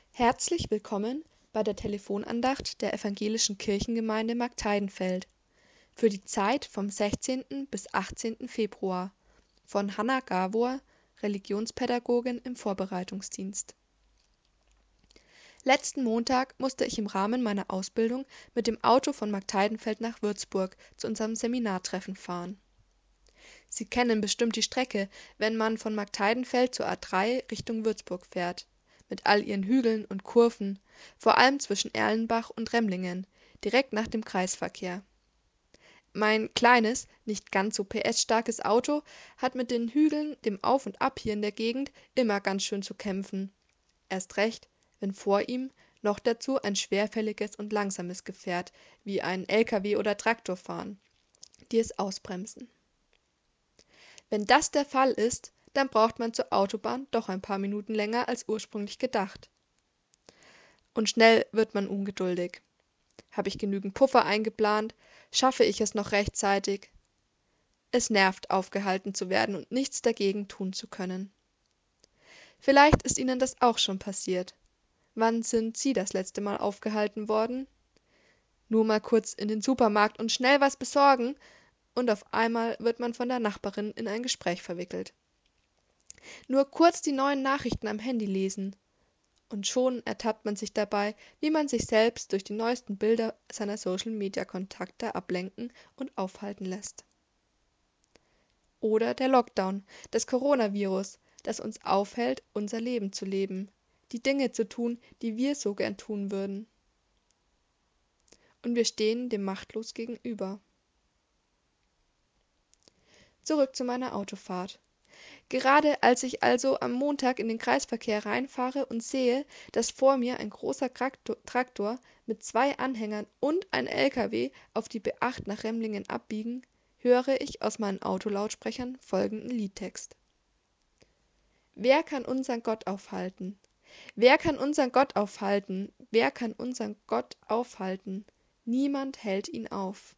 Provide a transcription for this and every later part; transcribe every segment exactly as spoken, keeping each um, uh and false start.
Herzlich willkommen bei der Telefonandacht der Evangelischen Kirchengemeinde Marktheidenfeld für die Zeit vom sechzehnten bis achtzehnten Februar von Hanna Gavor, Religionspädagogin im Vorbereitungsdienst. Letzten Montag musste ich im Rahmen meiner Ausbildung mit dem Auto von Marktheidenfeld nach Würzburg zu unserem Seminartreffen fahren. Sie kennen bestimmt die Strecke, wenn man von Marktheidenfeld zur A drei Richtung Würzburg fährt, mit all ihren Hügeln und Kurven, vor allem zwischen Erlenbach und Remlingen, direkt nach dem Kreisverkehr. Mein kleines, nicht ganz so P S-starkes Auto hat mit den Hügeln, dem Auf und Ab hier in der Gegend, immer ganz schön zu kämpfen. Erst recht, wenn vor ihm noch dazu ein schwerfälliges und langsames Gefährt, wie ein L K W oder Traktor fahren, die es ausbremsen. Wenn das der Fall ist, dann braucht man zur Autobahn doch ein paar Minuten länger als ursprünglich gedacht. Und schnell wird man ungeduldig. Habe ich genügend Puffer eingeplant? Schaffe ich es noch rechtzeitig? Es nervt, aufgehalten zu werden und nichts dagegen tun zu können. Vielleicht ist Ihnen das auch schon passiert. Wann sind Sie das letzte Mal aufgehalten worden? Nur mal kurz in den Supermarkt und schnell was besorgen, und auf einmal wird man von der Nachbarin in ein Gespräch verwickelt. Nur kurz die neuen Nachrichten am Handy lesen. Und schon ertappt man sich dabei, wie man sich selbst durch die neuesten Bilder seiner Social-Media-Kontakte ablenken und aufhalten lässt. Oder der Lockdown, das Coronavirus, das uns aufhält, unser Leben zu leben, die Dinge zu tun, die wir so gern tun würden. Und wir stehen dem machtlos gegenüber. Zurück zu meiner Autofahrt. Gerade als ich also am Montag in den Kreisverkehr reinfahre und sehe, dass vor mir ein großer Traktor mit zwei Anhängern und ein L K W auf die B acht nach Remlingen abbiegen, höre ich aus meinen Autolautsprechern folgenden Liedtext. Wer kann unseren Gott aufhalten? Wer kann unseren Gott aufhalten? Wer kann unseren Gott aufhalten? Niemand hält ihn auf.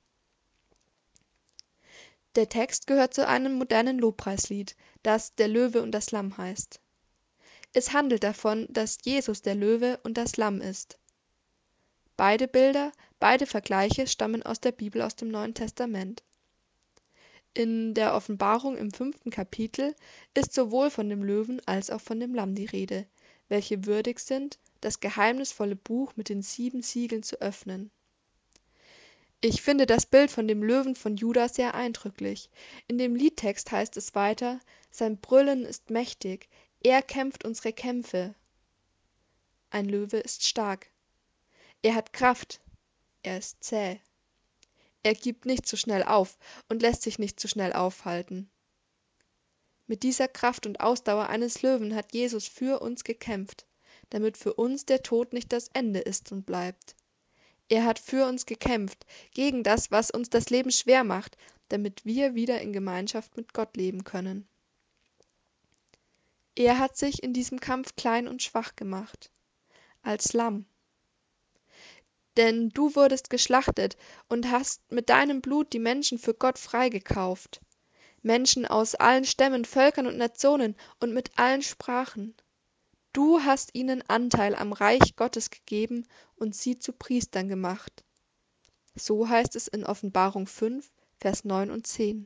Der Text gehört zu einem modernen Lobpreislied, das Der Löwe und das Lamm heißt. Es handelt davon, dass Jesus der Löwe und das Lamm ist. Beide Bilder, beide Vergleiche stammen aus der Bibel aus dem Neuen Testament. In der Offenbarung im fünften Kapitel ist sowohl von dem Löwen als auch von dem Lamm die Rede, welche würdig sind, das geheimnisvolle Buch mit den sieben Siegeln zu öffnen. Ich finde das Bild von dem Löwen von Juda sehr eindrücklich. In dem Liedtext heißt es weiter, sein Brüllen ist mächtig, er kämpft unsere Kämpfe. Ein Löwe ist stark. Er hat Kraft. Er ist zäh. Er gibt nicht so schnell auf und lässt sich nicht so schnell aufhalten. Mit dieser Kraft und Ausdauer eines Löwen hat Jesus für uns gekämpft, damit für uns der Tod nicht das Ende ist und bleibt. Er hat für uns gekämpft, gegen das, was uns das Leben schwer macht, damit wir wieder in Gemeinschaft mit Gott leben können. Er hat sich in diesem Kampf klein und schwach gemacht, als Lamm. Denn du wurdest geschlachtet und hast mit deinem Blut die Menschen für Gott freigekauft. Menschen aus allen Stämmen, Völkern und Nationen und mit allen Sprachen. Du hast ihnen Anteil am Reich Gottes gegeben und sie zu Priestern gemacht. So heißt es in Offenbarung fünf, Vers neun und zehn.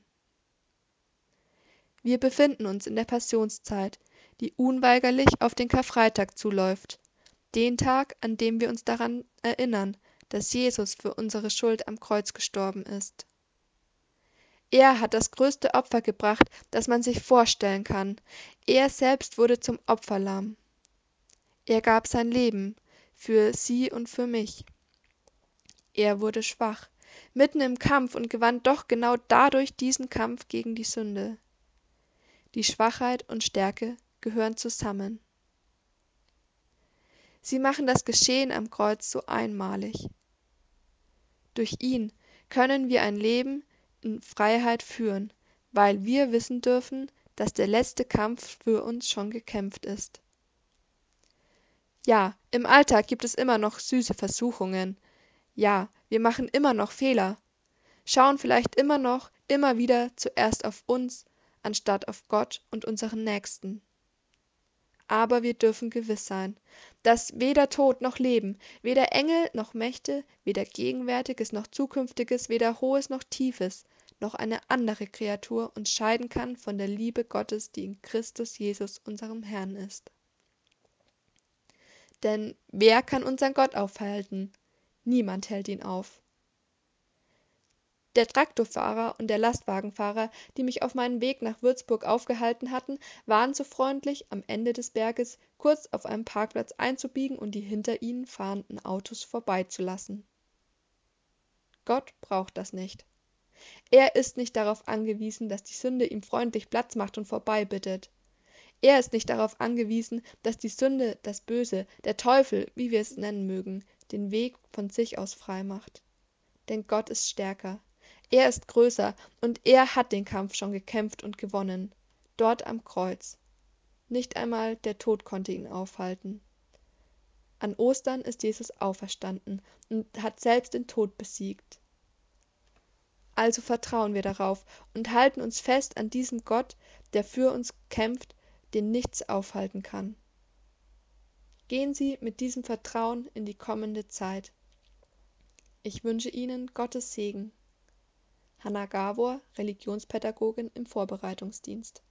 Wir befinden uns in der Passionszeit, die unweigerlich auf den Karfreitag zuläuft, den Tag, an dem wir uns daran erinnern, dass Jesus für unsere Schuld am Kreuz gestorben ist. Er hat das größte Opfer gebracht, das man sich vorstellen kann. Er selbst wurde zum Opferlamm. Er gab sein Leben für sie und für mich. Er wurde schwach, mitten im Kampf und gewann doch genau dadurch diesen Kampf gegen die Sünde. Die Schwachheit und Stärke gehören zusammen. Sie machen das Geschehen am Kreuz so einmalig. Durch ihn können wir ein Leben in Freiheit führen, weil wir wissen dürfen, dass der letzte Kampf für uns schon gekämpft ist. Ja, im Alltag gibt es immer noch süße Versuchungen. Ja, wir machen immer noch Fehler, schauen vielleicht immer noch, immer wieder zuerst auf uns, anstatt auf Gott und unseren Nächsten. Aber wir dürfen gewiss sein, dass weder Tod noch Leben, weder Engel noch Mächte, weder Gegenwärtiges noch Zukünftiges, weder Hohes noch Tiefes, noch eine andere Kreatur uns scheiden kann von der Liebe Gottes, die in Christus Jesus, unserem Herrn ist. Denn wer kann unseren Gott aufhalten? Niemand hält ihn auf. Der Traktorfahrer und der Lastwagenfahrer, die mich auf meinem Weg nach Würzburg aufgehalten hatten, waren so freundlich, am Ende des Berges kurz auf einem Parkplatz einzubiegen und die hinter ihnen fahrenden Autos vorbeizulassen. Gott braucht das nicht. Er ist nicht darauf angewiesen, dass die Sünde ihm freundlich Platz macht und vorbeibittet. Er ist nicht darauf angewiesen, dass die Sünde, das Böse, der Teufel, wie wir es nennen mögen, den Weg von sich aus frei macht. Denn Gott ist stärker. Er ist größer und er hat den Kampf schon gekämpft und gewonnen. Dort am Kreuz. Nicht einmal der Tod konnte ihn aufhalten. An Ostern ist Jesus auferstanden und hat selbst den Tod besiegt. Also vertrauen wir darauf und halten uns fest an diesem Gott, der für uns kämpft, den nichts aufhalten kann. Gehen Sie mit diesem Vertrauen in die kommende Zeit. Ich wünsche Ihnen Gottes Segen. Hanna Gavor, Religionspädagogin im Vorbereitungsdienst.